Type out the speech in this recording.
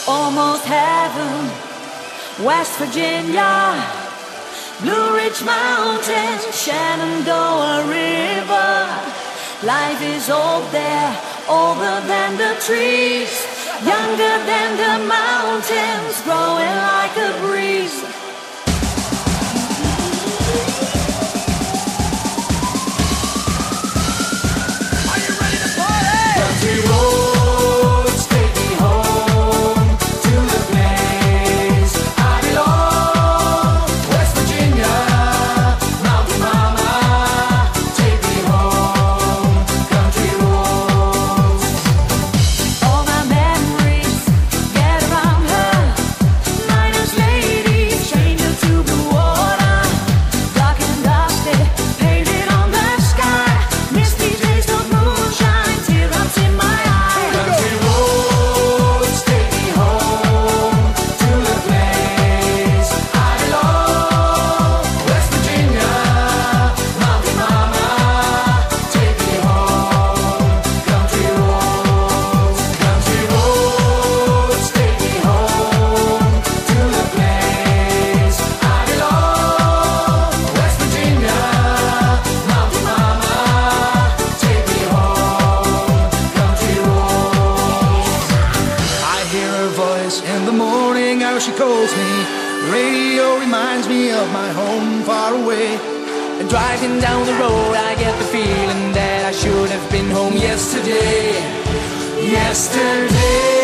almost heaven. West Virginia, Blue Ridge Mountains, Shenandoah River. Life is old there, older than the trees, younger than the mountains, growing like a breeze. Are you ready to party? Country roads take me home to the place I belong. West Virginia, Mountain Mama, take me home. Country roads. All my memories get around her. Miner's lady, stranger to blue water. Dark and dusty, painted on the sky. Misty taste of moonshine, teardrops in my eyes. Country roads take me home to the place I belong. West Virginia, Mountain Mama, take me home. Country roads, country roads take me home to the place I belong. West Virginia, Mountain Mama, take me home. Country roads. I hear her voice in the morning, how she calls me. The radio reminds me of my home far away. And driving down the road, I get the feeling that I should have been home yesterday. Yesterday.